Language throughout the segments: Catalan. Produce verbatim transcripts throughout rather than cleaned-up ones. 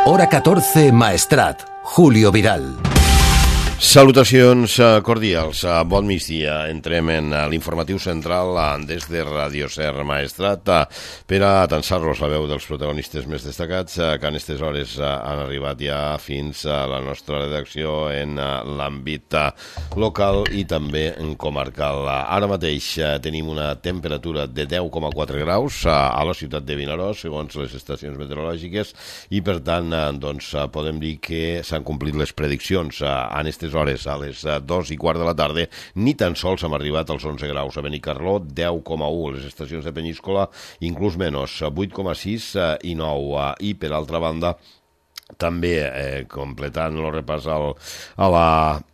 Hora catorce, Maestrat. Julio Vidal. Salutacions cordials, bon migdia. Entrem en l'informatiu central des de Radio Ser Maestrat per a atensar-los la veu dels protagonistes més destacats que en aquestes hores han arribat ja fins a la nostra redacció en l'àmbit local i també en comarcal. Ara mateix tenim una temperatura de deu coma quatre graus a la ciutat de Vinaròs, segons les estacions meteorològiques, i per tant doncs, podem dir que s'han complit les prediccions en aquestes hores, a les dos i quart de la tarda, ni tan sols hem arribat als onze graus. A Benicarló, deu coma u, les estacions de Peníscola, inclús menys, vuit coma sis i nou. I, per altra banda, també, eh, completant el repàs al, a la...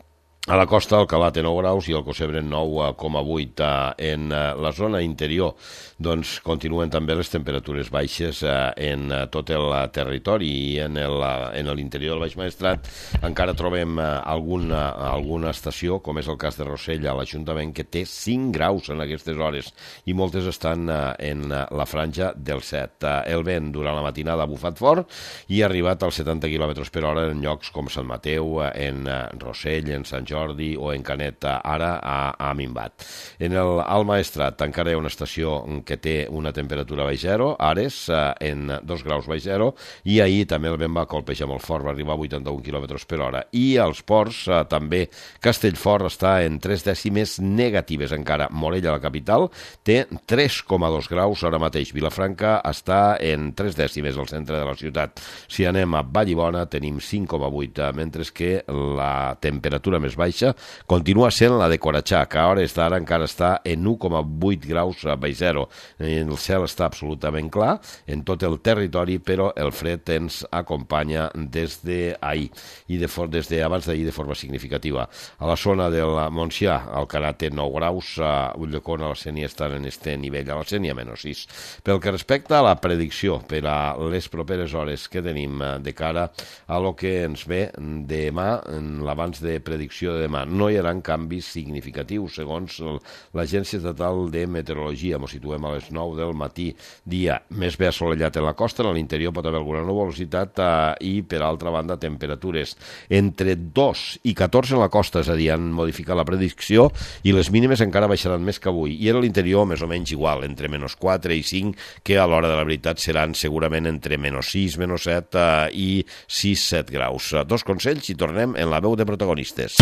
A la costa, Alcalà té nou graus i el Cosebre nou coma vuit. En la zona interior doncs, continuen també les temperatures baixes en tot el territori i en l'interior del Baix Maestrat encara trobem alguna, alguna estació, com és el cas de Rossell a l'Ajuntament, que té cinc graus en aquestes hores i moltes estan en la franja del set. El vent durant la matinada ha bufat fort i ha arribat als setanta quilòmetres per hora en llocs com Sant Mateu, en Rossell, en Sant Jordi o en Canet. Ara ha, ha minvat. En el Alt Maestrat encara hi ha una estació que té una temperatura baix zero, Ares, en dos graus baix zero, i ahir també el vent va colpejar molt fort, va arribar a vuitanta-un quilòmetres per hora. I als ports també Castellfort està en tres dècimes negatives encara. Morella, la capital, té tres coma dos graus ara mateix. Vilafranca està en tres dècimes al centre de la ciutat. Si anem a Vallibona tenim cinc coma vuit, mentre que la temperatura més baixa continua sent la de Coratxà, que a hores d'ara encara està en u coma vuit graus baix zero. El cel està absolutament clar en tot el territori, però el fred ens acompanya des d'ahir i de for, des d'abans d'ahir de forma significativa. A la zona del Montsià, Alcanar té nou graus, a Ulldecona, a la Sénia estan en este nivell, a la Sénia menys sis. Pel que respecta a la predicció per a les properes hores que tenim de cara a lo que ens ve demà, en l'abans de predicció de demà, no hi haurà canvis significatius, segons l'Agència Estatal de Meteorologia. Ens situem a les nou del matí, dia més bé assolellat en la costa, en l'interior pot haver alguna nuvolositat eh, i, per altra banda, temperatures entre dos i catorze en la costa, és a dir, han modificat la predicció i les mínimes encara baixaran més que avui. I en l'interior, més o menys igual, entre menys quatre i cinc, que a l'hora de la veritat seran segurament entre menys sis, menys set eh, i sis set graus. Dos consells i tornem en la veu de protagonistes.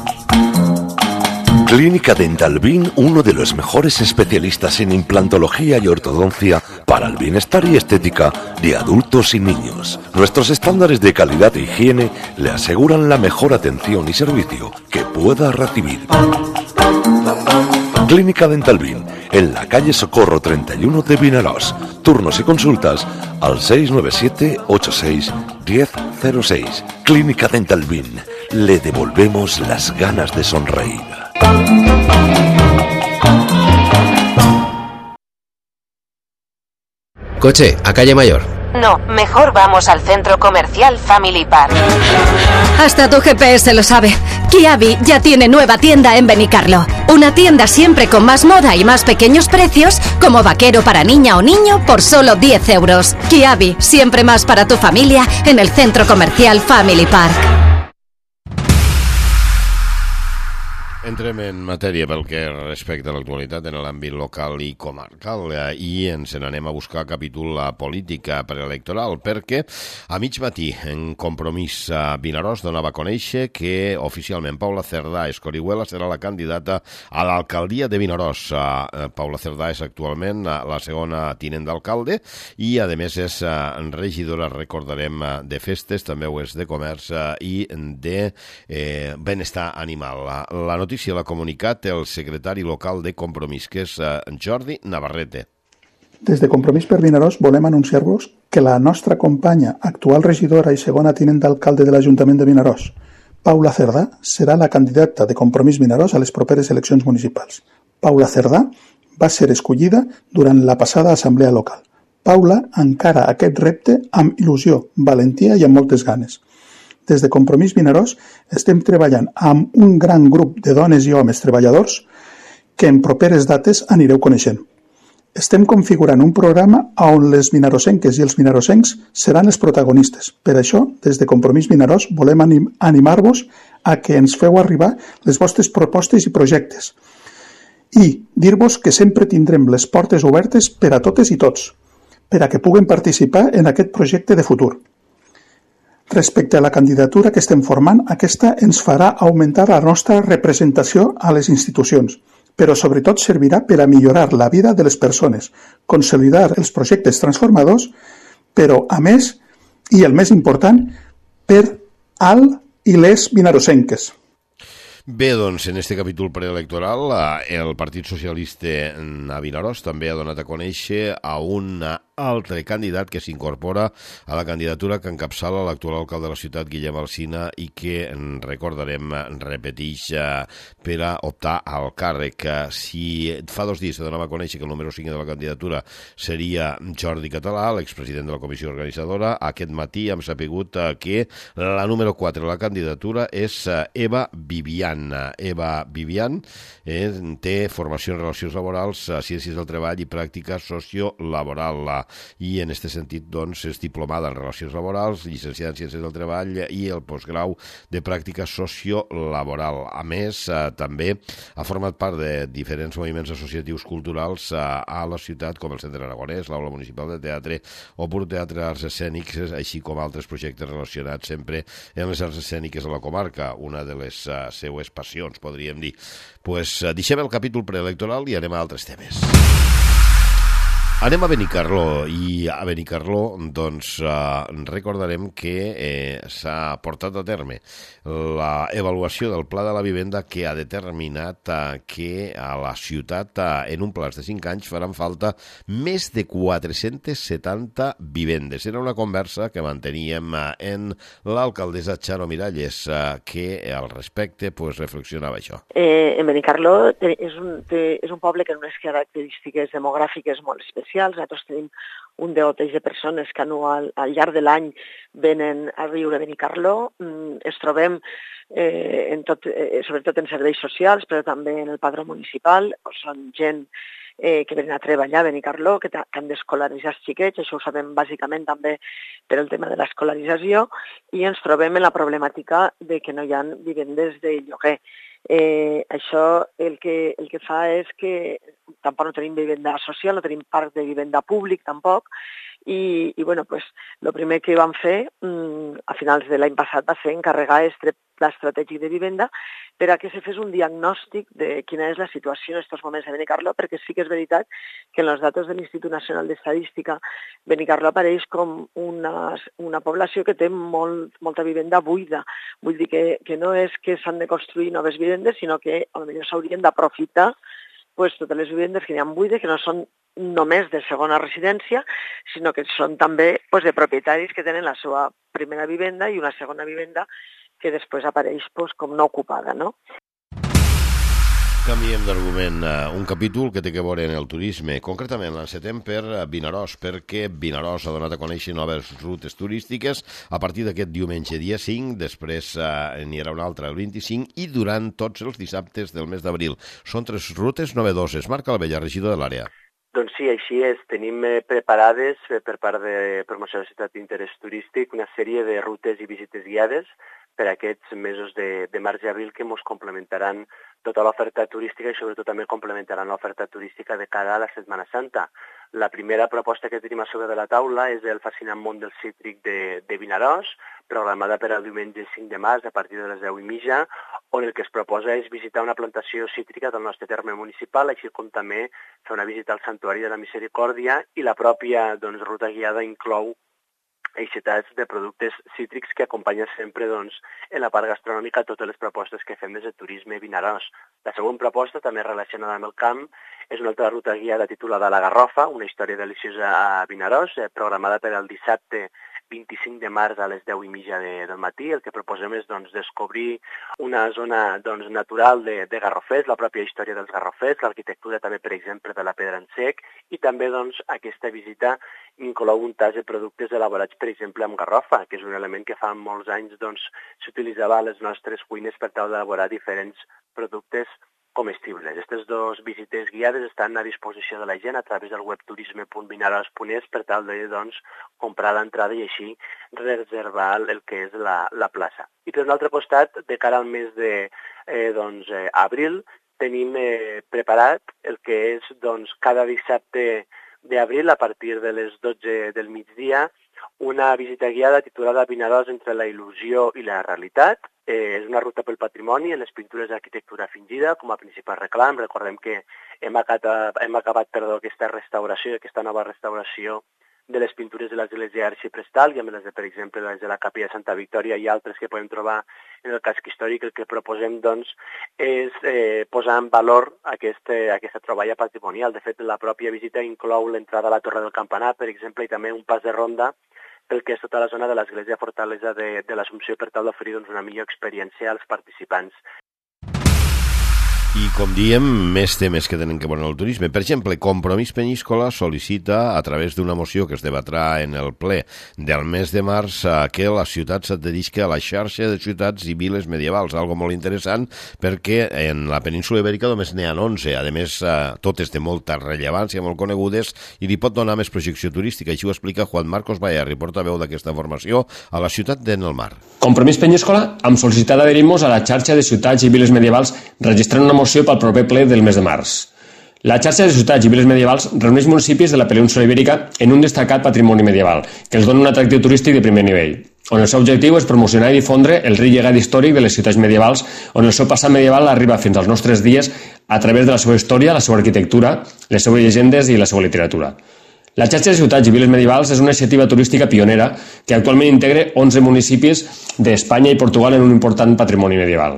Clínica Dental Bin, uno de los mejores especialistas en implantología y ortodoncia para el bienestar y estética de adultos y niños. Nuestros estándares de calidad e higiene le aseguran la mejor atención y servicio que pueda recibir. Clínica Dental Bin, en la calle Socorro treinta y uno de Vinaròs. Turnos y consultas al seis nueve siete ocho seis uno cero cero seis. Clínica Dental Bin, le devolvemos las ganas de sonreír. Coche, a calle Mayor. No, mejor vamos al centro comercial Family Park. Hasta tu G P S lo sabe. Kiabi ya tiene nueva tienda en Benicarló. Una tienda siempre con más moda y más pequeños precios, como vaquero para niña o niño por solo diez euros. Kiabi, siempre más para tu familia en el centro comercial Family Park. Entrem en matèria pel que respecta a l'actualitat en l'àmbit local i comarcal i ens n'anem a buscar capítol política preelectoral perquè a mig matí en Compromís a Vinaròs donava a conèixer que oficialment Paula Cerdà Escorihuela serà la candidata a l'alcaldia de Vinaròs. Paula Cerdà és actualment la segona tinent d'alcalde i a més és regidora, recordarem, de festes, també ho és de comerç i de eh, benestar animal. La notícia l'ha comunicat el secretari local de Compromís, que és Jordi Navarrete. Des de Compromís per Vinaròs volem anunciar-vos que la nostra companya, actual regidora i segona tinent d'alcalde de l'Ajuntament de Vinaròs, Paula Cerdà, serà la candidata de Compromís Vinaròs a les properes eleccions municipals. Paula Cerdà va ser escollida durant la passada assemblea local. Paula encara aquest repte amb il·lusió, valentia i amb moltes ganes. Des de Compromís Vinaròs estem treballant amb un gran grup de dones i homes treballadors que en properes dates anireu coneixent. Estem configurant un programa on les vinarosenques i els vinarosencs seran els protagonistes. Per això, des de Compromís Vinaròs, volem anim animar-vos a que ens feu arribar les vostres propostes i projectes. I dir-vos que sempre tindrem les portes obertes per a totes i tots, per a que puguen participar en aquest projecte de futur. Respecte a la candidatura que estem formant, aquesta ens farà augmentar la nostra representació a les institucions, però sobretot servirà per a millorar la vida de les persones, consolidar els projectes transformadors, però, a més, i el més important, per al i les vinarosenques. Bé, doncs, en este capítol preelectoral, el Partit Socialista a Vinaròs també ha donat a conèixer a un altre candidat que s'incorpora a la candidatura que encapçala l'actual alcalde de la ciutat, Guillem Alsina, i que, recordarem, repeteix per a optar al càrrec. Si fa dos dies se donava a conèixer que el número cinc de la candidatura seria Jordi Català, l'expresident de la comissió organitzadora, aquest matí hem sapigut que la número quatre de la candidatura és Eva Vivian. Eva Vivian eh, té formació en relacions laborals, ciències del treball i pràctica sociolaboral, i en aquest sentit doncs, és diplomada en relacions laborals, llicenciada en ciències del treball i el postgrau de pràctica sociolaboral. A més, eh, també ha format part de diferents moviments associatius culturals eh, a la ciutat, com el Centre Aragonès, l'Aula Municipal de Teatre o Pur Teatre Arts Escènics, així com altres projectes relacionats sempre amb les arts escèniques a la comarca, una de les uh, seues passions, podríem dir. Pues, uh, deixem el capítol preelectoral i anem a altres temes. Anem a Benicarló, i a Benicarló doncs, eh, recordarem que eh, s'ha portat a terme l'avaluació del Pla de la Vivenda, que ha determinat eh, que a la ciutat eh, en un plaç de cinc anys faran falta més de quatre-centes setanta vivendes. Era una conversa que manteníem eh, en l'alcaldessa Charo Miralles, eh, que al respecte pues, reflexionava això. Eh, en Benicarló és un, té, és un poble que té unes característiques demogràfiques molt especials. Nosaltres tenim un degoteig de persones que anual, al llarg de l'any venen a viure a Benicarló. Mm, es trobem eh, en tot, eh, sobretot en serveis socials, però també en el padró municipal. Són gent eh, que venen a treballar a Benicarló, que, que han d'escolaritzar els xiquets. Això ho sabem bàsicament també per el tema de l'escolarització, i ens trobem en la problemàtica de que no hi ha vivendes de lloguer. Eh, això el que, el que fa és que tampoc no tenim vivenda social, no tenim parc de vivenda públic tampoc, i, i bueno, pues, el primer que vam fer mmm, a finals de l'any passat va ser encarregar este pla estratègic de vivenda per a que se fes un diagnòstic de quina és la situació en aquests moments a Benicarló, perquè sí que és veritat que en els datos de l'Institut Nacional d'Estadística Benicarló apareix com una, una població que té molt, molta vivenda buida. Vull dir que, que no és que s'han de construir noves vivendes, sinó que potser s'haurien d'aprofitar pues, totes les vivendes que hi ha buides, que no són només de segona residència, sinó que són també pues, de propietaris que tenen la seva primera vivenda i una segona vivenda que després apareix pues, com no ocupada, no? Canviem d'argument. Un capítol que té que veure en el turisme. Concretament l'encetem per Vinaròs, perquè Vinaròs ha donat a conèixer noves rutes turístiques a partir d'aquest diumenge dia cinc, després eh, n'hi haurà una altra el vint-i-cinc i durant tots els dissabtes del mes d'abril. Són tres rutes novedoses. Marc Calabella, regidor de l'àrea. Doncs sí, així és. Tenim eh, preparades eh, per part de Promoció de la Ciutat d'Interès Turístic una sèrie de rutes i visites guiades per aquests mesos de, de març i abril que ens complementaran tota l'oferta turística i sobretot també complementaran l'oferta turística de cara a la Setmana Santa. La primera proposta que tenim a sobre de la taula és el fascinant món del cítric de, de Vinaròs, programada per al diumenge cinc de març a partir de les deu i mitja, on el que es proposa és visitar una plantació cítrica del nostre terme municipal, així com també fer una visita al Santuari de la Misericòrdia, i la pròpia doncs, ruta guiada inclou eixetats de productes cítrics que acompanyen sempre doncs, en la part gastronòmica totes les propostes que fem des de Turisme Vinaròs. La següent proposta, també relacionada amb el camp, és una altra ruta guiada titulada La Garrofa, una història deliciosa a Vinaròs, eh, programada per al dissabte vint-i-cinc de març a les deu i mitja de, del matí. El que proposem és doncs, descobrir una zona doncs, natural de, de garrofers, la pròpia història dels garrofers, l'arquitectura també, per exemple, de la pedra en sec, i també doncs, aquesta visita inclou un tas de productes elaborats, per exemple, amb garrofa, que és un element que fa molts anys doncs, s'utilitzava a les nostres cuines per tal d'elaborar diferents productes comestibles. Aquestes dues visites guiades estan a disposició de la gent a través del web turisme punt vinaròs punt es per tal de doncs, comprar l'entrada i així reservar el que és la, la plaça. I per un altre costat, de cara al mes de eh, doncs, eh, abril, tenim eh, preparat el que és doncs, cada dissabte d'abril, a partir de les dotze del migdia, una visita guiada titulada Vinaròs entre la il·lusió i la realitat. Eh, és una ruta pel patrimoni en les pintures d'arquitectura fingida com a principal reclam. Recordem que hem acabat, hem acabat perdó, aquesta restauració, aquesta nova restauració de les pintures de l'església arxiprestal i amb les de, per exemple, les de la capella de Santa Victòria i altres que podem trobar en el casc històric. El que proposem doncs, és eh, posar en valor este, aquesta troballa patrimonial. De fet, la pròpia visita inclou l'entrada a la Torre del Campanar, per exemple, i també un pas de ronda pel que és tota la zona de l'església fortalesa de, de l'Assumpció per tal d'oferir doncs, una millor experiència als participants. I, com diem, més temes que tenen que veure amb el turisme. Per exemple, Compromís Penyíscola sol·licita, a través d'una moció que es debatrà en el ple del mes de març, que la ciutat s'adherisca a la xarxa de ciutats i viles medievals, algo molt interessant, perquè en la península Ibèrica només n'hi ha onze. A més, totes de molta rellevància, molt conegudes, i li pot donar més projecció turística. Així ho explica Juan Marcos Bayarri, portaveu d'aquesta formació a la ciutat d'en el Mar. Compromís Penyíscola, amb sol·licitat d'adherir-nos a la xarxa de ciutats i viles medievals, registrant una moció pel proper ple del mes de març. La xarxa de ciutats i viles medievals reuneix municipis de la península Ibèrica en un destacat patrimoni medieval, que els dona un atractiu turístic de primer nivell, on el seu objectiu és promocionar i difondre el ric llegat històric de les ciutats medievals, on el seu passat medieval arriba fins als nostres dies a través de la seva història, la seva arquitectura, les seves llegendes i la seva literatura. La xarxa de ciutats i viles medievals és una iniciativa turística pionera que actualment integra onze municipis d'Espanya i Portugal en un important patrimoni medieval.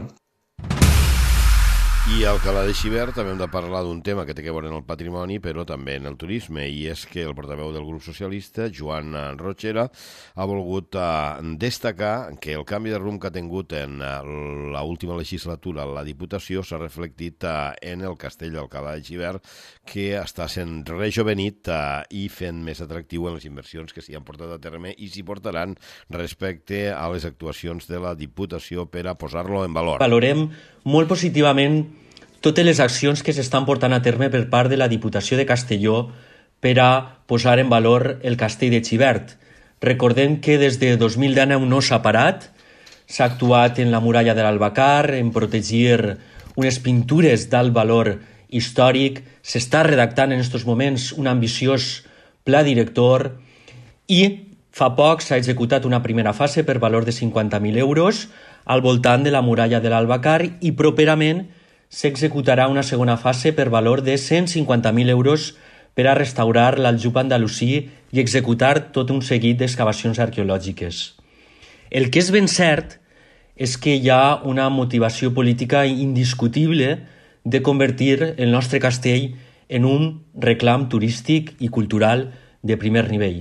I al Cala de Xivert també hem de parlar d'un tema que té a veure en el patrimoni, però també en el turisme, i és que el portaveu del grup socialista, Joan Rochera, ha volgut destacar que el canvi de rumb que ha tingut en l'última legislatura la Diputació s'ha reflectit en el castell d'Alcalà de Xivert, que està sent rejovenit i fent més atractiu en les inversions que s'hi han portat a terme i s'hi portaran respecte a les actuacions de la Diputació per a posar-lo en valor. Valorem molt positivament totes les accions que s'estan portant a terme per part de la Diputació de Castelló per a posar en valor el castell de Xivert. Recordem que des de dos mil deu no s'ha parat, s'ha actuat en la muralla de l'Albacar, en protegir unes pintures d'alt valor històric, s'està redactant en aquests moments un ambiciós pla director i fa poc s'ha executat una primera fase per valor de cinquanta mil euros al voltant de la muralla de l'Albacar i properament s'executarà una segona fase per valor de cent cinquanta mil euros per a restaurar l'Aljub andalusí i executar tot un seguit d'excavacions arqueològiques. El que és ben cert és que hi ha una motivació política indiscutible de convertir el nostre castell en un reclam turístic i cultural de primer nivell.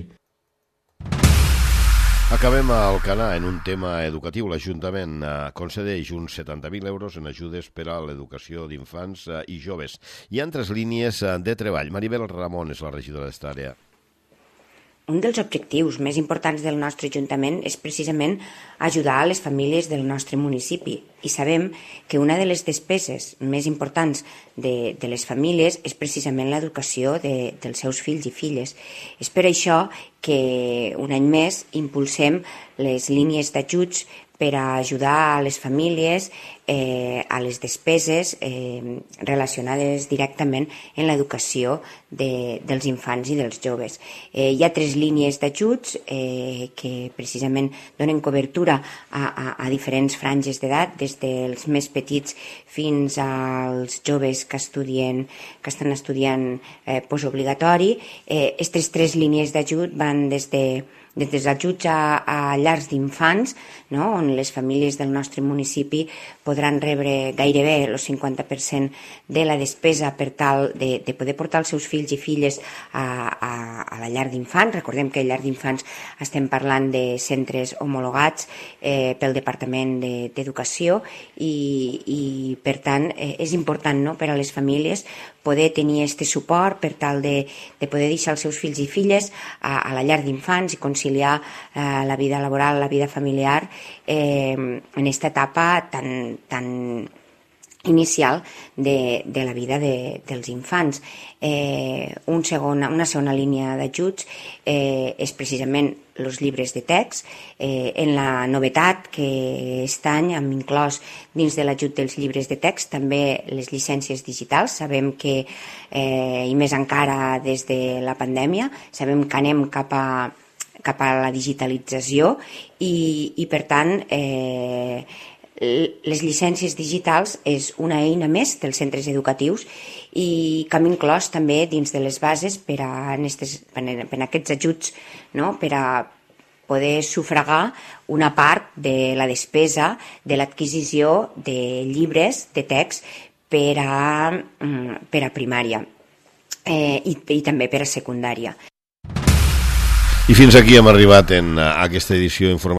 Acabem a Alcanar en un tema educatiu. L'Ajuntament concedeix uns setanta mil euros en ajudes per a l'educació d'infants i joves. Hi ha altres línies de treball. Maribel Ramon és la regidora d'esta àrea. Un dels objectius més importants del nostre Ajuntament és precisament ajudar a les famílies del nostre municipi i sabem que una de les despeses més importants de, de les famílies és precisament l'educació de, dels seus fills i filles. És per això que un any més impulsem les línies d'ajuts per a ajudar a les famílies eh, a les despeses eh, relacionades directament en l'educació de, dels infants i dels joves. Eh, hi ha tres línies d'ajuts eh, que precisament donen cobertura a, a, a diferents franges d'edat, des dels més petits fins als joves que estudien, que estan estudiant eh, postobligatori. Eh, aquestes tres línies d'ajut van des de des dels ajuts a, a llars d'infants, no? On les famílies del nostre municipi podran rebre gairebé el cinquanta per cent de la despesa per tal de, de poder portar els seus fills i filles a, a, a la llar d'infants. Recordem que a llar d'infants estem parlant de centres homologats eh, pel Departament d'Educació i, i per tant eh, és important, no?, per a les famílies poder tenir aquest suport per tal de, de poder deixar els seus fills i filles a, a la llar d'infants i conciliar eh, la vida laboral, la vida familiar eh, en aquesta etapa tan, tan inicial de, de la vida de, dels infants. Eh, un segon, una segona línia d'ajuts eh, és precisament els llibres de text. Eh, en la novetat que aquest any hem inclòs dins de l'ajut dels llibres de text també les llicències digitals. Sabem que, eh, i més encara des de la pandèmia, sabem que anem cap a cap a la digitalització i, i per tant eh, les llicències digitals és una eina més dels centres educatius i que hem inclòs també dins de les bases per a, estes, per a aquests ajuts, no? Per a poder sufragar una part de la despesa de l'adquisició de llibres de text per a, per a primària eh, i, i també per a secundària. I fins aquí hem arribat en aquesta edició informativa